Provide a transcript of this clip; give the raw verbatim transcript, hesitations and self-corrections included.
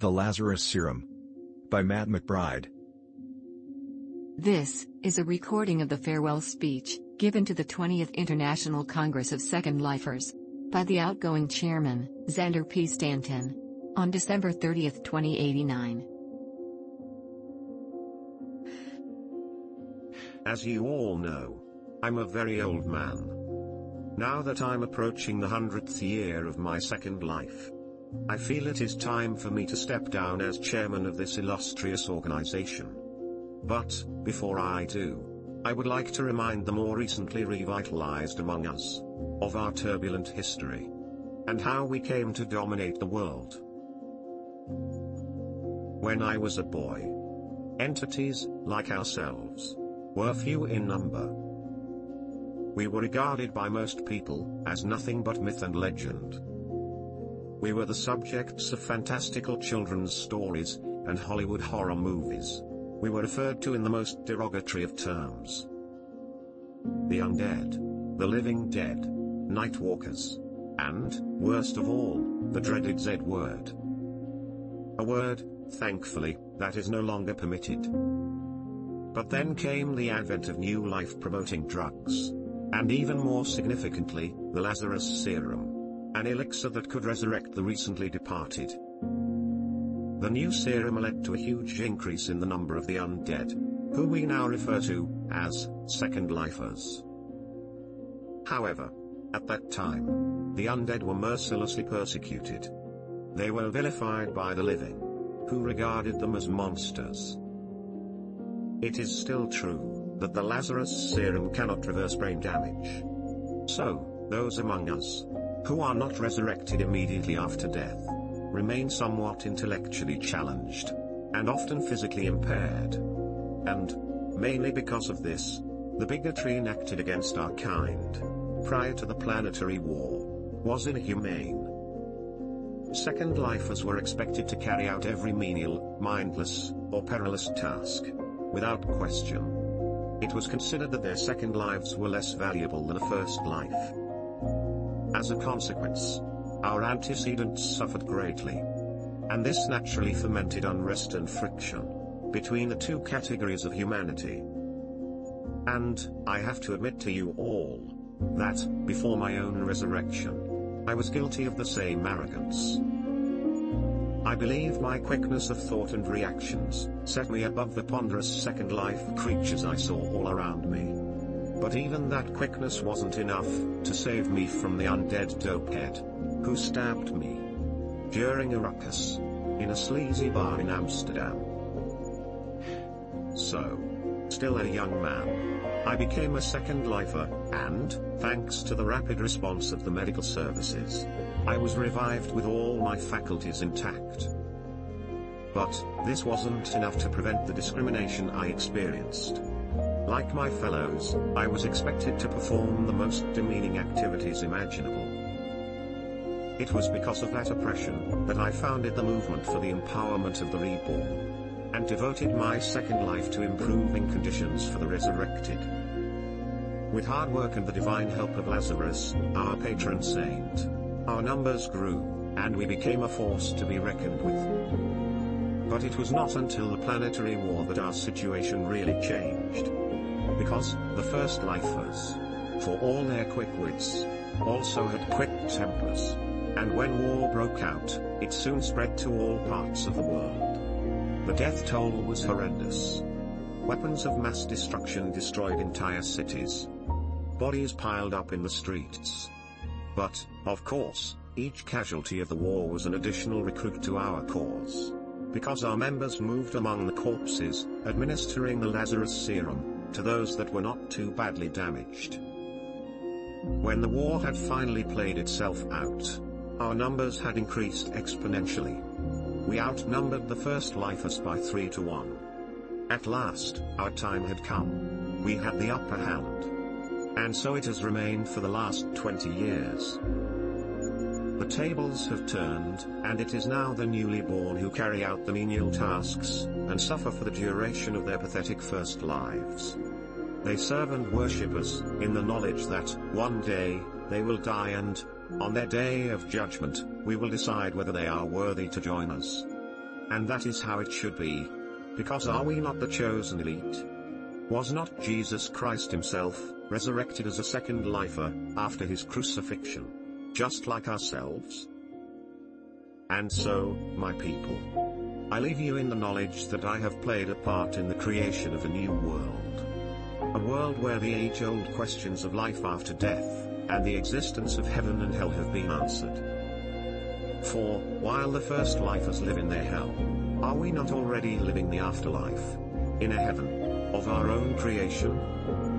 The Lazarus Serum. By Matt McBride. This is a recording of the farewell speech given to the twentieth International Congress of Second Lifers by the outgoing chairman, Xander P. Stanton, on December thirtieth, twenty eighty-nine. As you all know, I'm a very old man. Now that I'm approaching the hundredth year of my second life, I feel it is time for me to step down as chairman of this illustrious organization. But, before I do, I would like to remind the more recently revitalized among us of our turbulent history and how we came to dominate the world. When I was a boy, entities like ourselves were few in number. We were regarded by most people as nothing but myth and legend. We were the subjects of fantastical children's stories and Hollywood horror movies. We were referred to in the most derogatory of terms. The undead, the living dead, nightwalkers, and, worst of all, the dreaded Z word. A word, thankfully, that is no longer permitted. But then came the advent of new life-promoting drugs. And even more significantly, the Lazarus Serum. An elixir that could resurrect the recently departed. The new serum led to a huge increase in the number of the undead, who we now refer to as Second Lifers. However, at that time, the undead were mercilessly persecuted. They were vilified by the living, who regarded them as monsters. It is still true that the Lazarus Serum cannot reverse brain damage. So, those among us who are not resurrected immediately after death remain somewhat intellectually challenged and often physically impaired. And, mainly because of this, the bigotry enacted against our kind prior to the planetary war was inhumane. Second Lifers were expected to carry out every menial, mindless, or perilous task without question. It was considered that their second lives were less valuable than a first life. As a consequence, our antecedents suffered greatly. And this naturally fomented unrest and friction between the two categories of humanity. And, I have to admit to you all, that, before my own resurrection, I was guilty of the same arrogance. I believe my quickness of thought and reactions set me above the ponderous second life creatures I saw all around me. But even that quickness wasn't enough to save me from the undead dopehead who stabbed me during a ruckus in a sleazy bar in Amsterdam. So, still a young man, I became a second lifer, and, thanks to the rapid response of the medical services, I was revived with all my faculties intact. But, this wasn't enough to prevent the discrimination I experienced. Like my fellows, I was expected to perform the most demeaning activities imaginable. It was because of that oppression that I founded the movement for the empowerment of the reborn, and devoted my second life to improving conditions for the resurrected. With hard work and the divine help of Lazarus, our patron saint, our numbers grew, and we became a force to be reckoned with. But it was not until the planetary war that our situation really changed. Because, the first lifers, for all their quick wits, also had quick tempers. And when war broke out, it soon spread to all parts of the world. The death toll was horrendous. Weapons of mass destruction destroyed entire cities. Bodies piled up in the streets. But, of course, each casualty of the war was an additional recruit to our cause. Because our members moved among the corpses, administering the Lazarus Serum to those that were not too badly damaged. When the war had finally played itself out, our numbers had increased exponentially. We outnumbered the first lifers by three to one. At last, our time had come. We had the upper hand. And so it has remained for the last twenty years. The tables have turned, and it is now the newly born who carry out the menial tasks, and suffer for the duration of their pathetic first lives. They serve and worship us, in the knowledge that, one day, they will die and, on their day of judgment, we will decide whether they are worthy to join us. And that is how it should be. Because are we not the chosen elite? Was not Jesus Christ himself resurrected as a second lifer after his crucifixion, just like ourselves? And so, my people, I leave you in the knowledge that I have played a part in the creation of a new world. A world where the age-old questions of life after death, and the existence of heaven and hell have been answered. For, while the first lifers live in their hell, are we not already living the afterlife, in a heaven, of our own creation?